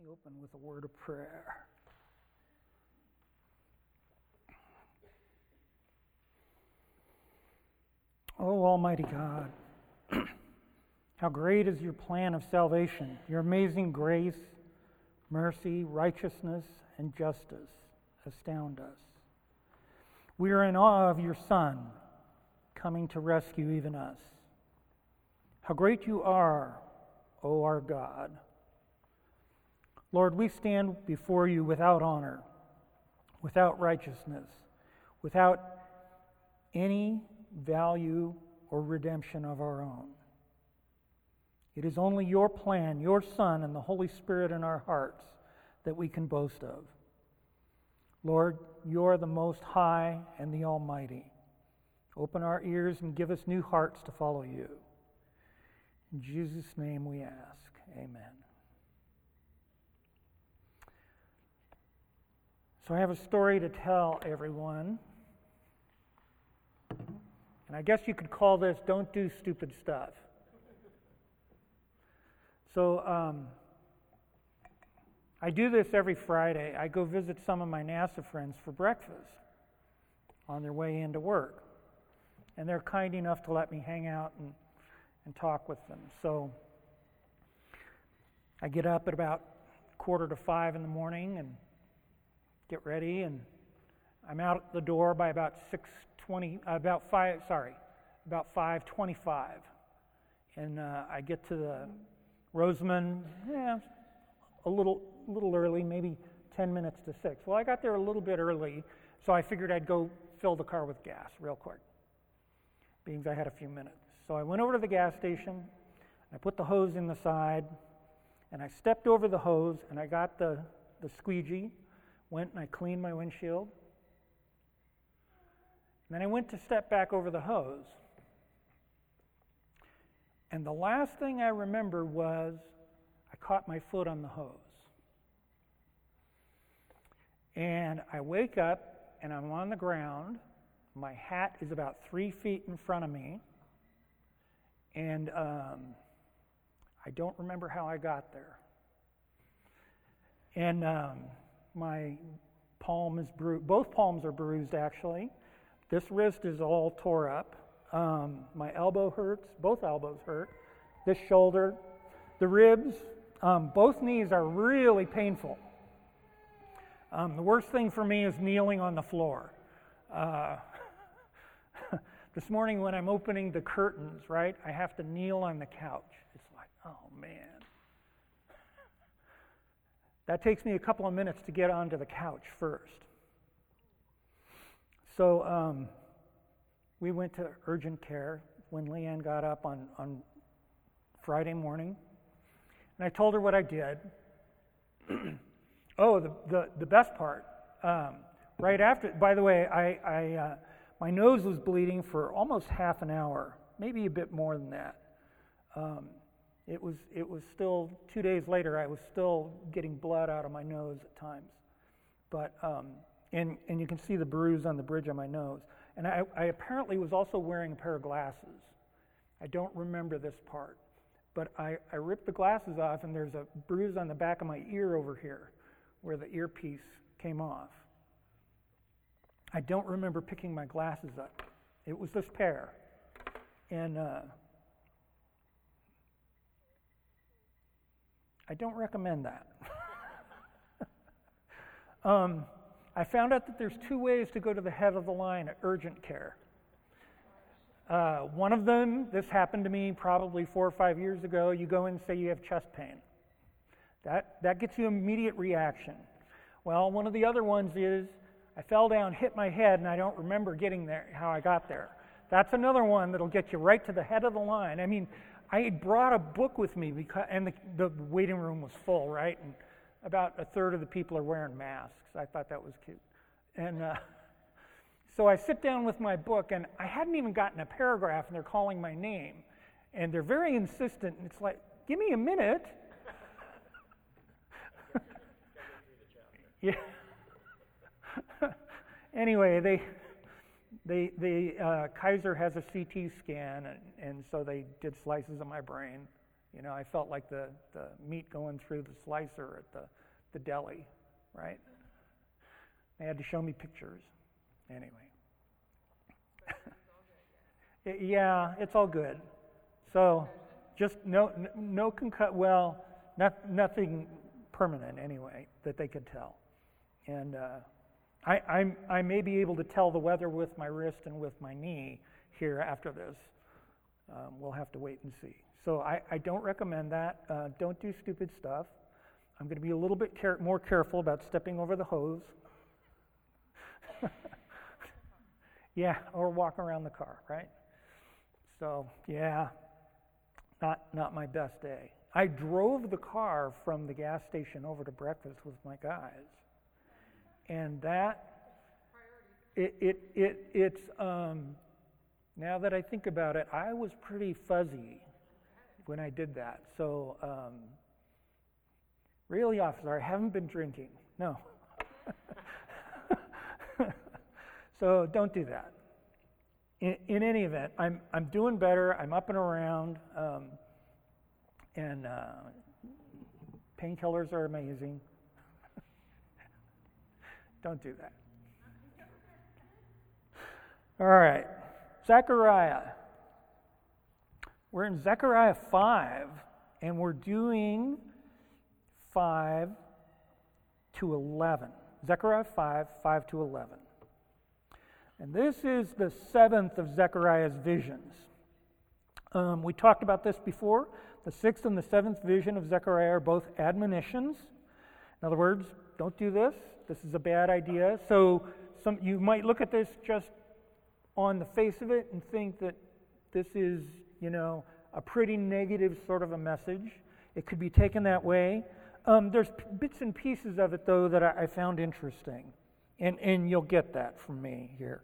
Open with a word of prayer. Oh, Almighty God, how great is your plan of salvation, your amazing grace, mercy, righteousness, and justice astound us. We are in awe of your Son, coming to rescue even us. How great you are, O our God. Lord, we stand before you without honor, without righteousness, without any value or redemption of our own. It is only your plan, your Son, and the Holy Spirit in our hearts that we can boast of. Lord, you are the Most High and the Almighty. Open our ears and give us new hearts to follow you. In Jesus' name we ask, amen. So I have a story to tell everyone. And I guess you could call this Don't Do Stupid Stuff. So I do this every Friday. I go visit some of my NASA friends for breakfast on their way into work. And they're kind enough to let me hang out and talk with them. So I get up at about 4:45 in the morning and get ready, and I'm out the door by about 5:25, and I get to the Roseman, a little early, maybe 10 minutes to 6. Well, I got there a little bit early, so I figured I'd go fill the car with gas real quick, being I had a few minutes. So I went over to the gas station, I put the hose in the side, and I stepped over the hose, and I got the squeegee, went and I cleaned my windshield. And then I went to step back over the hose. And the last thing I remember was I caught my foot on the hose. And I wake up and I'm on the ground. My hat is about 3 feet in front of me. And I don't remember how I got there. And my palm is bruised. Both palms are bruised, actually. This wrist is all tore up. My elbow hurts. Both elbows hurt. This shoulder, the ribs, both knees are really painful. The worst thing for me is kneeling on the floor. This morning when I'm opening the curtains, right, I have to kneel on the couch. It's like, oh man. That takes me a couple of minutes to get onto the couch first. So we went to urgent care when Leanne got up on Friday morning. And I told her what I did. Oh, the best part. Right after, by the way, I my nose was bleeding for almost half an hour, maybe a bit more than that. It was still 2 days later. I was still getting blood out of my nose at times, but and you can see the bruise on the bridge of my nose. And I apparently was also wearing a pair of glasses. I don't remember this part, but I ripped the glasses off, and there's a bruise on the back of my ear over here, where the earpiece came off. I don't remember picking my glasses up. It was this pair, and I don't recommend that. I found out that there's 2 ways to go to the head of the line at urgent care. One of them, this happened to me probably 4 or 5 years ago. You go in and say you have chest pain. That gets you immediate reaction. Well, one of the other ones is I fell down, hit my head, and I don't remember getting there, how I got there. That's another one that'll get you right to the head of the line. I mean, I had brought a book with me, and the waiting room was full, right? And about a third of the people are wearing masks. I thought that was cute. And so I sit down with my book, and I hadn't even gotten a paragraph, and they're calling my name. And they're very insistent, and it's like, give me a minute. Yeah. Anyway, Kaiser has a CT scan, and so they did slices of my brain I felt like the meat going through the slicer at the deli, right? They had to show me pictures. Anyway. Yeah, it's all good. So just no nothing permanent anyway that they could tell. And I may be able to tell the weather with my wrist and with my knee here after this. We'll have to wait and see. So I don't recommend that. Don't do stupid stuff. I'm going to be a little bit more careful about stepping over the hose. Yeah, or walk around the car, right? So, yeah, not my best day. I drove the car from the gas station over to breakfast with my guys. And it's now that I think about it, I was pretty fuzzy when I did that. So, really, officer, I haven't been drinking. No. So don't do that. In any event, I'm doing better. I'm up and around, and painkillers are amazing. Don't do that. All right, Zechariah. We're in Zechariah 5, and we're doing 5 to 11. Zechariah 5 to 11. And this is the 7th of Zechariah's visions. We talked about this before. The 6th and the 7th vision of Zechariah are both admonitions. In other words, don't do this. This is a bad idea. So you might look at this just on the face of it and think that this is, a pretty negative sort of a message. It could be taken that way. There's bits and pieces of it, though, that I found interesting. And you'll get that from me here.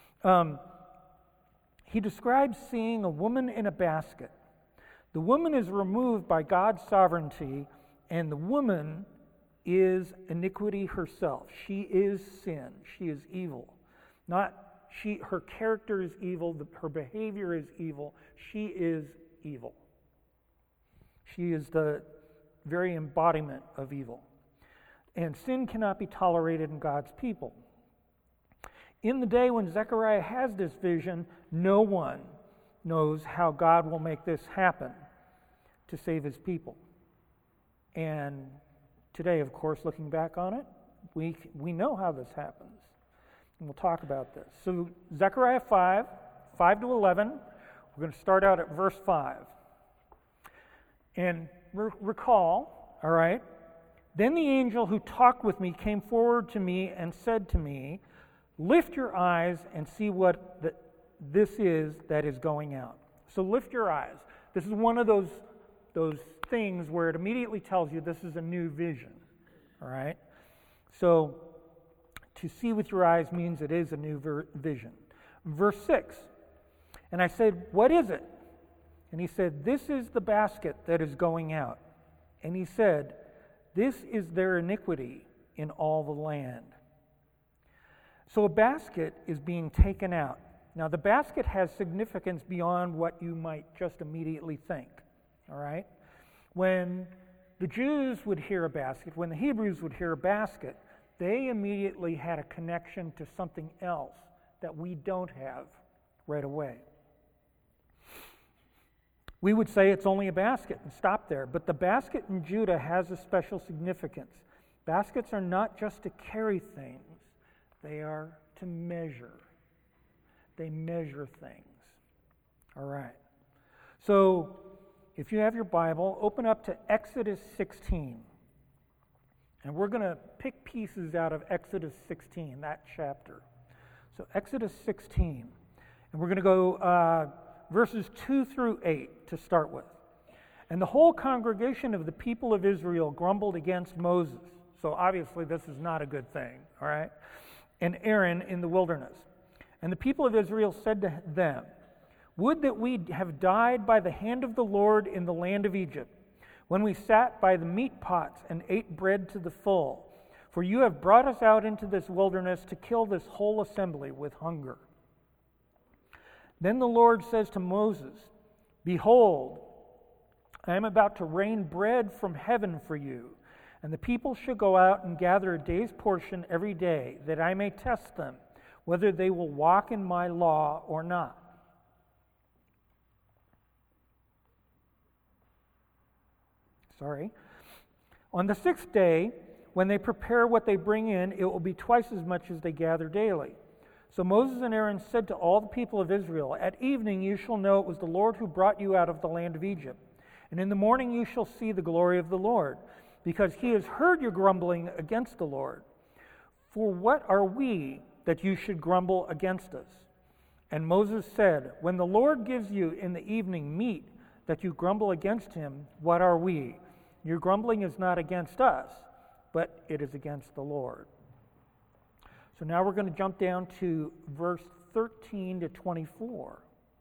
He describes seeing a woman in a basket. The woman is removed by God's sovereignty, and the woman is iniquity herself. She is sin. She is evil. Her character is evil. Her behavior is evil. She is evil. She is the very embodiment of evil. And sin cannot be tolerated in God's people. In the day when Zechariah has this vision, no one knows how God will make this happen to save his people. And today, of course, looking back on it, we know how this happens. And we'll talk about this. So Zechariah 5 to 11, we're going to start out at verse 5. And recall, all right, then the angel who talked with me came forward to me and said to me, lift your eyes and see what this is that is going out. So lift your eyes. This is one of those things where it immediately tells you this is a new vision. All right? So to see with your eyes means it is a new vision. Verse 6, and I said, what is it? And he said, this is the basket that is going out. And he said, this is their iniquity in all the land. So a basket is being taken out. Now the basket has significance beyond what you might just immediately think. All right? When the Jews would hear a basket, when the Hebrews would hear a basket, they immediately had a connection to something else that we don't have right away. We would say it's only a basket and stop there, but the basket in Judah has a special significance. Baskets are not just to carry things, they are to measure. They measure things. All right. So, if you have your Bible, open up to Exodus 16. And we're going to pick pieces out of Exodus 16, that chapter. So, Exodus 16. And we're going to go verses 2 through 8 to start with. And the whole congregation of the people of Israel grumbled against Moses. So obviously this is not a good thing, all right? And Aaron in the wilderness. And the people of Israel said to them, would that we have died by the hand of the Lord in the land of Egypt, when we sat by the meat pots and ate bread to the full. For you have brought us out into this wilderness to kill this whole assembly with hunger. Then the Lord says to Moses, behold, I am about to rain bread from heaven for you, and the people shall go out and gather a day's portion every day, that I may test them, whether they will walk in my law or not. On the 6th day, when they prepare what they bring in, it will be twice as much as they gather daily. So Moses and Aaron said to all the people of Israel, At evening you shall know it was the Lord who brought you out of the land of Egypt. And in the morning you shall see the glory of the Lord, because he has heard your grumbling against the Lord. For what are we that you should grumble against us? And Moses said, When the Lord gives you in the evening meat that you grumble against him, what are we? Your grumbling is not against us, but it is against the Lord. So now we're going to jump down to verse 13 to 24.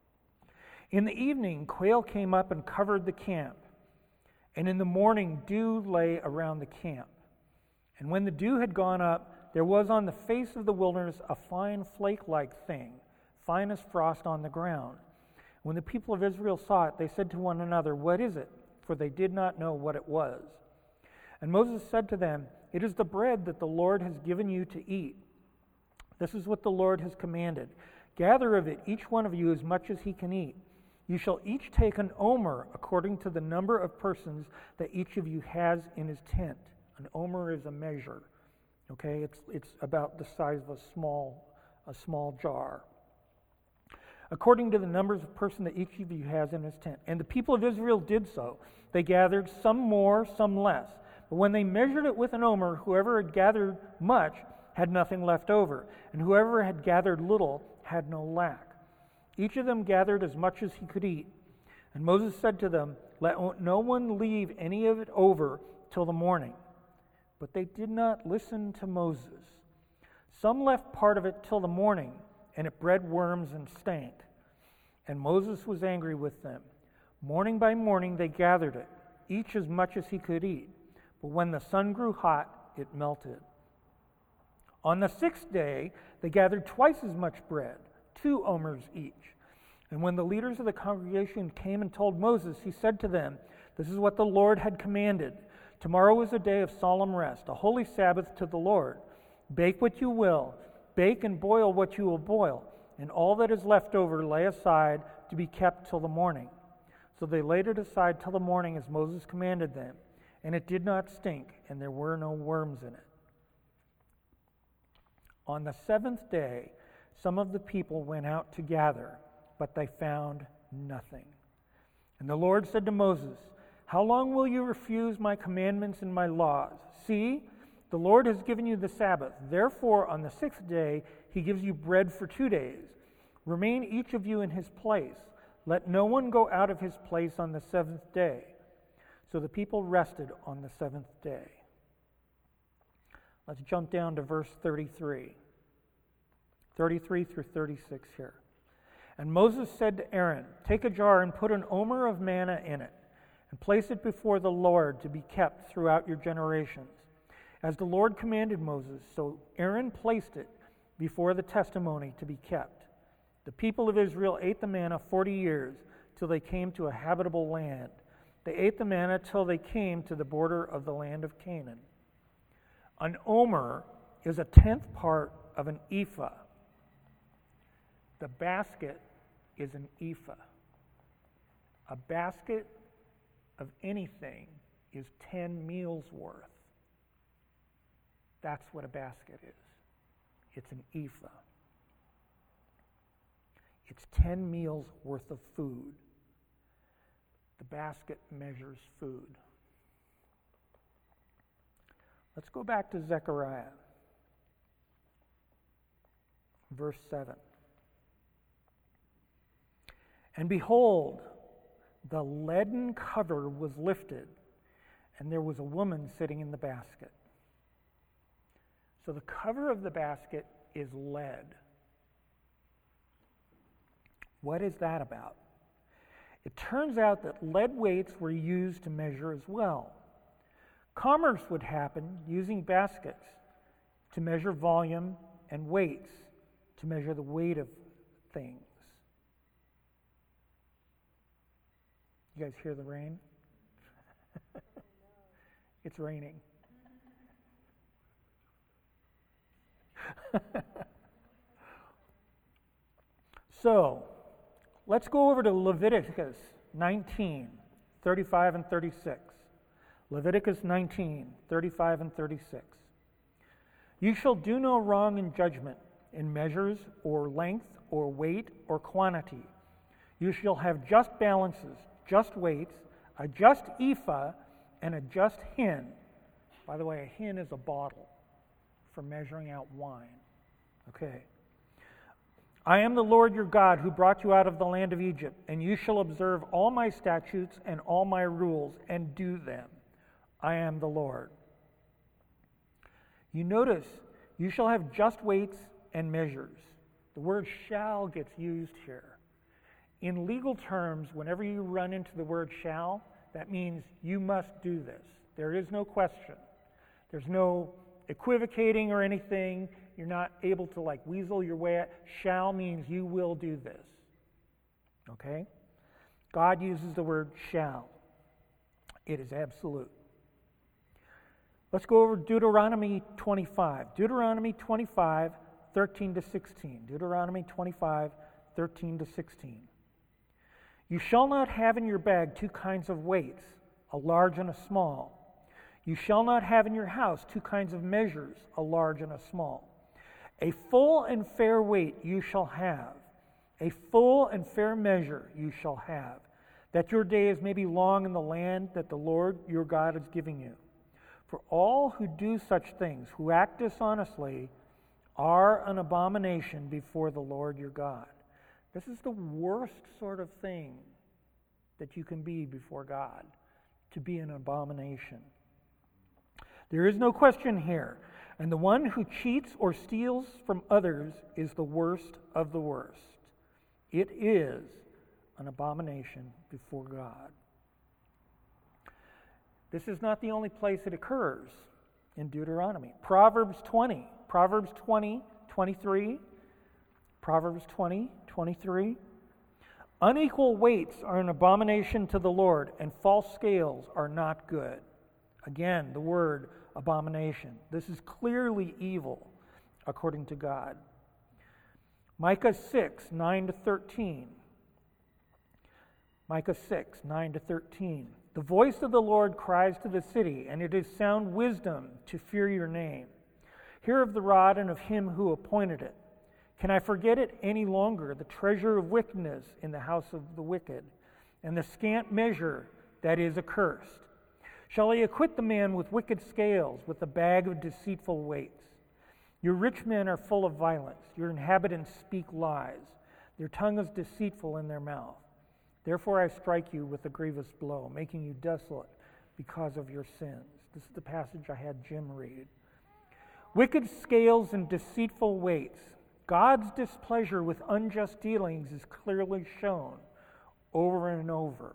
In the evening, quail came up and covered the camp, and in the morning dew lay around the camp. And when the dew had gone up, there was on the face of the wilderness a fine flake-like thing, fine as frost on the ground. When the people of Israel saw it, they said to one another, What is it? For they did not know what it was. And Moses said to them, It is the bread that the Lord has given you to eat. This is what the Lord has commanded. Gather of it, each one of you, as much as he can eat. You shall each take an omer according to the number of persons that each of you has in his tent. An omer is a measure. Okay, it's about the size of a small jar. According to the numbers of person that each of you has in his tent. And the people of Israel did so. They gathered some more, some less. But when they measured it with an omer, whoever had gathered much had nothing left over, and whoever had gathered little had no lack. Each of them gathered as much as he could eat. And Moses said to them, Let no one leave any of it over till the morning. But they did not listen to Moses. Some left part of it till the morning, and it bred worms and stank. And Moses was angry with them. Morning by morning they gathered it, each as much as he could eat. But when the sun grew hot, it melted. On the 6th day they gathered twice as much bread, 2 omers each. And when the leaders of the congregation came and told Moses, he said to them, This is what the Lord had commanded. Tomorrow is a day of solemn rest, a holy Sabbath to the Lord. Bake what you will, bake and boil what you will boil, and all that is left over lay aside to be kept till the morning. So they laid it aside till the morning as Moses commanded them, and it did not stink, and there were no worms in it. On the 7th day, some of the people went out to gather, but they found nothing. And the Lord said to Moses, How long will you refuse my commandments and my laws? See, the Lord has given you the Sabbath. Therefore, on the 6th day, he gives you bread for 2 days. Remain each of you in his place. Let no one go out of his place on the 7th day. So the people rested on the 7th day. Let's jump down to verse 33. 33 through 36 here. And Moses said to Aaron, Take a jar and put an omer of manna in it, and place it before the Lord to be kept throughout your generations. As the Lord commanded Moses, so Aaron placed it before the testimony to be kept. The people of Israel ate the manna 40 years, till they came to a habitable land. They ate the manna till they came to the border of the land of Canaan. An omer is a 10th part of an ephah. The basket is an ephah. A basket of anything is 10 meals worth. That's what a basket is. It's an ephah. It's 10 meals worth of food. The basket measures food. Let's go back to Zechariah, verse 7. And behold, the leaden cover was lifted, and there was a woman sitting in the basket. So the cover of the basket is lead. What is that about? It turns out that lead weights were used to measure as well. Commerce would happen using baskets to measure volume and weights to measure the weight of things. You guys hear the rain? It's raining. So, let's go over to Leviticus 19, 35 and 36. Leviticus 19, 35 and 36. You shall do no wrong in judgment, in measures, or length, or weight, or quantity. You shall have just balances, just weights, a just ephah, and a just hin. By the way, a hin is a bottle for measuring out wine. Okay. I am the Lord your God who brought you out of the land of Egypt, and you shall observe all my statutes and all my rules and do them. I am the Lord. You notice, you shall have just weights and measures. The word shall gets used here. In legal terms, whenever you run into the word shall, that means you must do this. There is no question. There's no equivocating or anything. You're not able to weasel your way out. Shall means you will do this. Okay? God uses the word shall. It is absolute. Let's go over Deuteronomy 25. Deuteronomy 25, 13 to 16. Deuteronomy 25, 13 to 16. You shall not have in your bag two kinds of weights, a large and a small. You shall not have in your house two kinds of measures, a large and a small. A full and fair weight you shall have. A full and fair measure you shall have, that your days may be long in the land that the Lord your God is giving you. For all who do such things, who act dishonestly, are an abomination before the Lord your God. This is the worst sort of thing that you can be before God, to be an abomination. There is no question here. And the one who cheats or steals from others is the worst of the worst. It is an abomination before God. This is not the only place it occurs in Deuteronomy. Proverbs 20, 23. Proverbs 20, 23. Unequal weights are an abomination to the Lord, and false scales are not good. Again, the word abomination. This is clearly evil, according to God. Micah 6, 9 to 13. Micah 6, 9 to 13. The voice of the Lord cries to the city, and it is sound wisdom to fear your name. Hear of the rod and of him who appointed it. Can I forget it any longer, the treasure of wickedness in the house of the wicked, and the scant measure that is accursed? Shall he acquit the man with wicked scales, with a bag of deceitful weights? Your rich men are full of violence. Your inhabitants speak lies. Their tongue is deceitful in their mouth. Therefore I strike you with a grievous blow, making you desolate because of your sins. This is the passage I had Jim read. Wicked scales and deceitful weights. God's displeasure with unjust dealings is clearly shown over and over.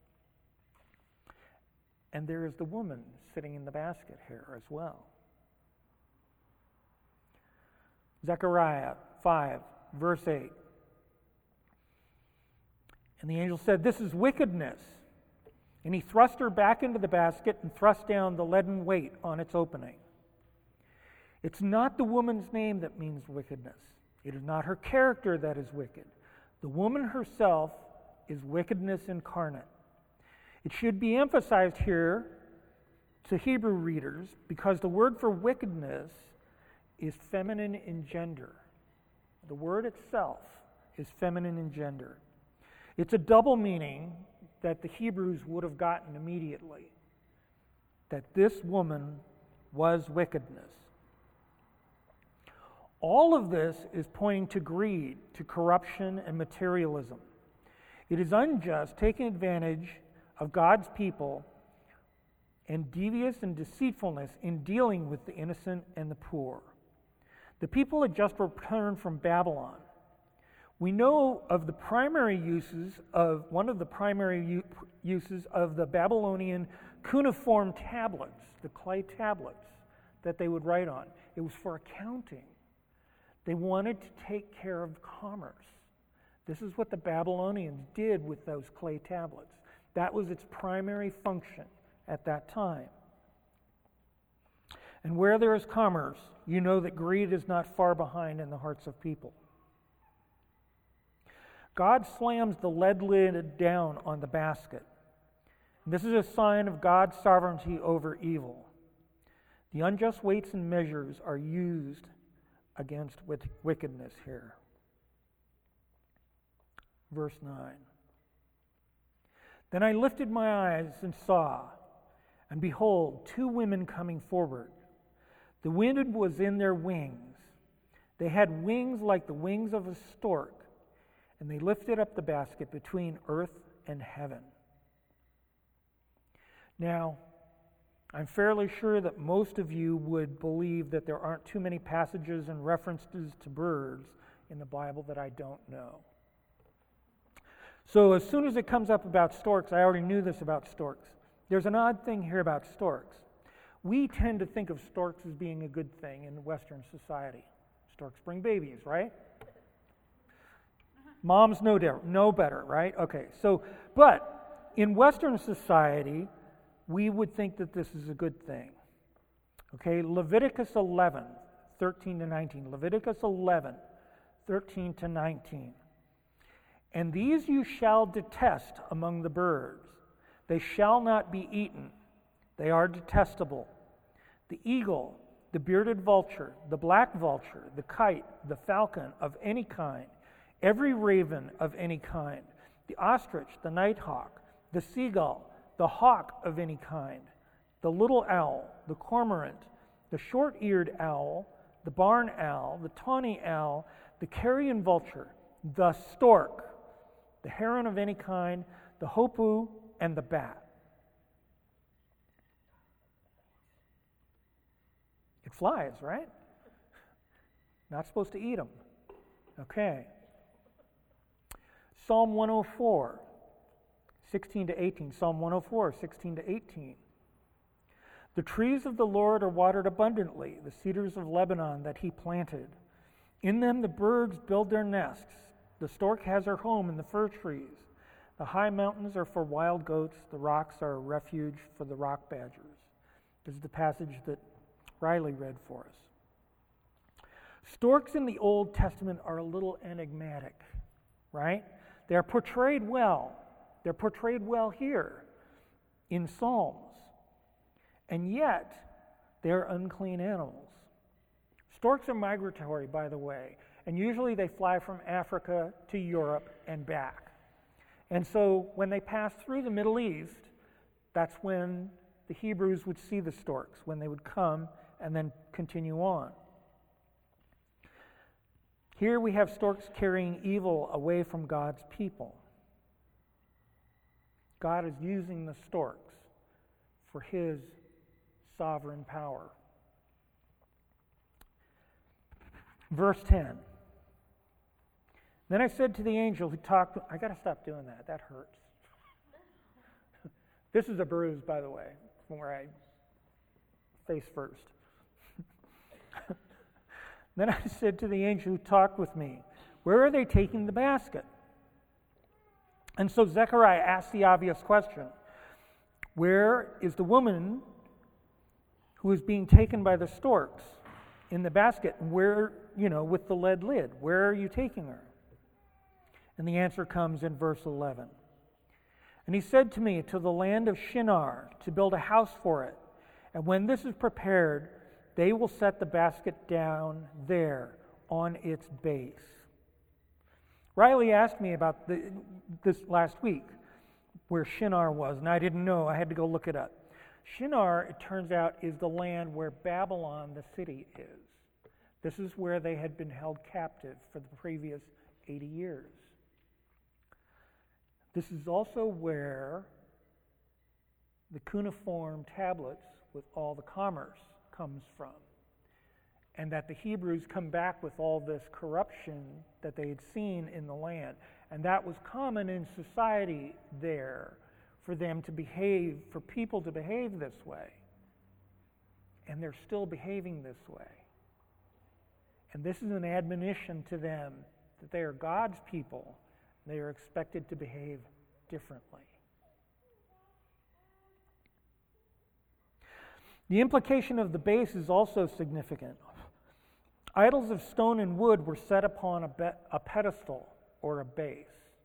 And there is the woman sitting in the basket here as well. Zechariah 5, verse 8. And the angel said, "This is wickedness." And he thrust her back into the basket and thrust down the leaden weight on its opening. It's not the woman's name that means wickedness. It is not her character that is wicked. The woman herself is wickedness incarnate. It should be emphasized here to Hebrew readers because the word for wickedness is feminine in gender. The word itself is feminine in gender. It's a double meaning that the Hebrews would have gotten immediately, that this woman was wickedness. All of this is pointing to greed, to corruption, and materialism. It is unjust, taking advantage of God's people, and devious and deceitfulness in dealing with the innocent and the poor. The people had just returned from Babylon. We know of the primary uses of one of the primary uses of the Babylonian cuneiform tablets, the clay tablets that they would write on. It was for accounting. They wanted to take care of commerce. This is what the Babylonians did with those clay tablets. That was its primary function at that time. And where there is commerce, you know that greed is not far behind in the hearts of people. God slams the lead lid down on the basket. This is a sign of God's sovereignty over evil. The unjust weights and measures are used against wickedness here. Verse 9. Then I lifted my eyes and saw, and behold, two women coming forward. The wind was in their wings. They had wings like the wings of a stork, and they lifted up the basket between earth and heaven. Now, I'm fairly sure that most of you would believe that there aren't too many passages and references to birds in the Bible that I don't know. So as soon as it comes up about storks, I already knew this about storks. There's an odd thing here about storks. We tend to think of storks as being a good thing in Western society. Storks bring babies, right? Moms know better, right? Okay, but in Western society, we would think that this is a good thing. Okay, Leviticus 11, 13 to 19. Leviticus 11, 13 to 19. And these you shall detest among the birds. They shall not be eaten. They are detestable. The eagle, the bearded vulture, the black vulture, the kite, the falcon of any kind, every raven of any kind, the ostrich, the nighthawk, the seagull, the hawk of any kind, the little owl, the cormorant, the short-eared owl, the barn owl, the tawny owl, the carrion vulture, the stork, the heron of any kind, the hoopoe, and the bat. It flies, right? Not supposed to eat them. Okay. Psalm 104, 16 to 18. Psalm 104, 16 to 18. The trees of the Lord are watered abundantly, the cedars of Lebanon that he planted. In them the birds build their nests. The stork has her home in the fir trees. The high mountains are for wild goats. The rocks are a refuge for the rock badgers. This is the passage that Riley read for us. Storks in the Old Testament are a little enigmatic, right? They're portrayed well. They're portrayed well here in Psalms. And yet, they're unclean animals. Storks are migratory, by the way, and usually they fly from Africa to Europe and back. And so when they pass through the Middle East, that's when the Hebrews would see the storks, when they would come and then continue on. Here we have storks carrying evil away from God's people. God is using the storks for his sovereign power. Verse 10. Then I said to the angel who talked, I got to stop doing that. That hurts. This is a bruise, by the way, from where I face first. Then I said to the angel who talked with me, where are they taking the basket? And so Zechariah asked the obvious question, where is the woman who is being taken by the storks in the basket? Where, with the lead lid, where are you taking her? And the answer comes in verse 11. And he said to me, to the land of Shinar, to build a house for it. And when this is prepared, they will set the basket down there on its base. Riley asked me about this last week, where Shinar was, and I didn't know. I had to go look it up. Shinar, it turns out, is the land where Babylon, the city, is. This is where they had been held captive for the previous 80 years. This is also where the cuneiform tablets with all the commerce comes from. And that the Hebrews come back with all this corruption that they had seen in the land. And that was common in society there for them to behave, for people to behave this way. And they're still behaving this way. And this is an admonition to them that they are God's people. They are expected to behave differently. The implication of the base is also significant. Idols of stone and wood were set upon a pedestal or a base.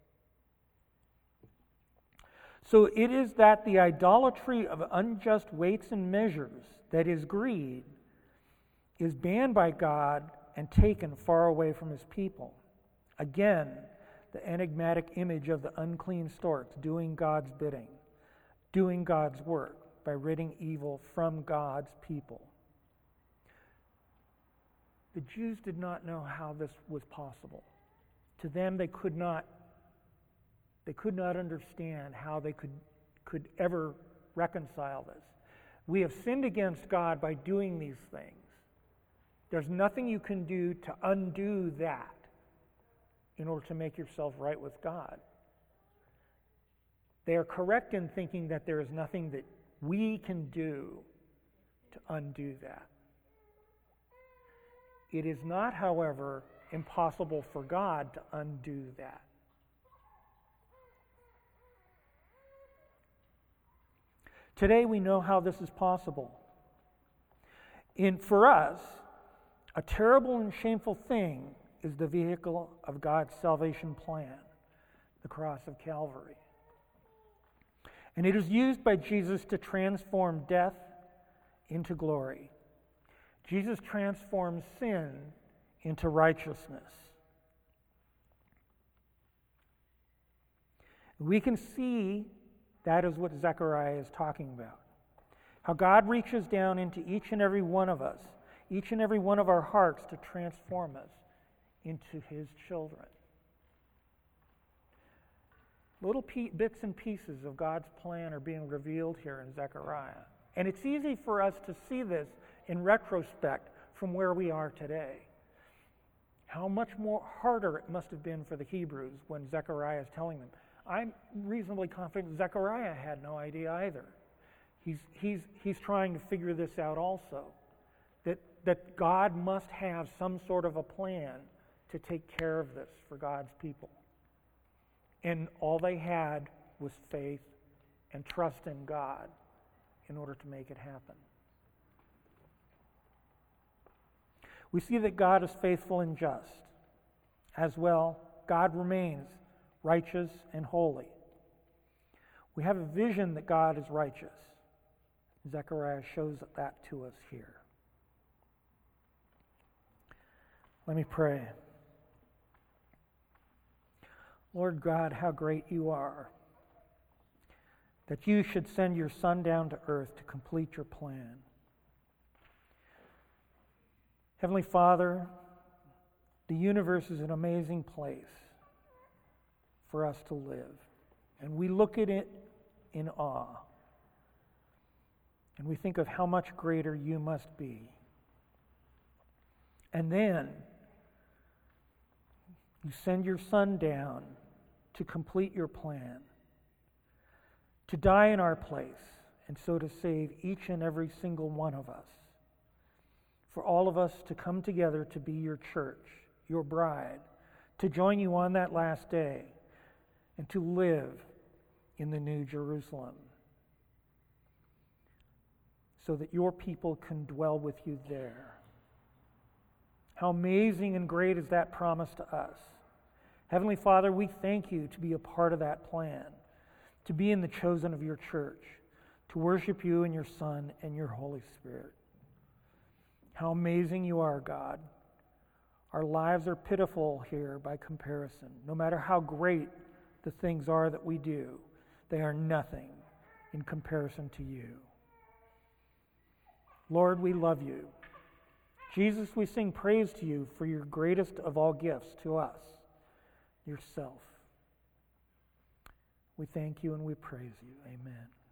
So it is that the idolatry of unjust weights and measures, that is greed, is banned by God and taken far away from his people. Again, the enigmatic image of the unclean storks doing God's bidding, doing God's work by ridding evil from God's people. The Jews did not know how this was possible. To them, they could not understand how they could ever reconcile this. We have sinned against God by doing these things. There's nothing you can do to undo that in order to make yourself right with God. They are correct in thinking that there is nothing that we can do to undo that. It is not, however, impossible for God to undo that. Today we know how this is possible. For us, a terrible and shameful thing is the vehicle of God's salvation plan, the cross of Calvary. And it is used by Jesus to transform death into glory. Jesus transforms sin into righteousness. We can see that is what Zechariah is talking about. How God reaches down into each and every one of us, each and every one of our hearts, to transform us into his children. Little bits and pieces of God's plan are being revealed here in Zechariah. And it's easy for us to see this in retrospect from where we are today. How much more harder it must have been for the Hebrews when Zechariah is telling them. I'm reasonably confident Zechariah had no idea either. He's trying to figure this out also. That God must have some sort of a plan to take care of this for God's people. And all they had was faith and trust in God in order to make it happen. We see that God is faithful and just. As well, God remains righteous and holy. We have a vision that God is righteous. Zechariah shows that to us here. Let me pray. Lord God, how great you are, that you should send your Son down to earth to complete your plan. Heavenly Father, the universe is an amazing place for us to live, and we look at it in awe, and we think of how much greater you must be. And then you send your Son down to complete your plan, to die in our place, and so to save each and every single one of us. For all of us to come together to be your church, your bride, to join you on that last day, and to live in the New Jerusalem, so that your people can dwell with you there. How amazing and great is that promise to us. Heavenly Father, we thank you to be a part of that plan, to be in the chosen of your church, to worship you and your Son and your Holy Spirit. How amazing you are, God. Our lives are pitiful here by comparison. No matter how great the things are that we do, they are nothing in comparison to you. Lord, we love you. Jesus, we sing praise to you for your greatest of all gifts to us, yourself. We thank you and we praise you. Amen.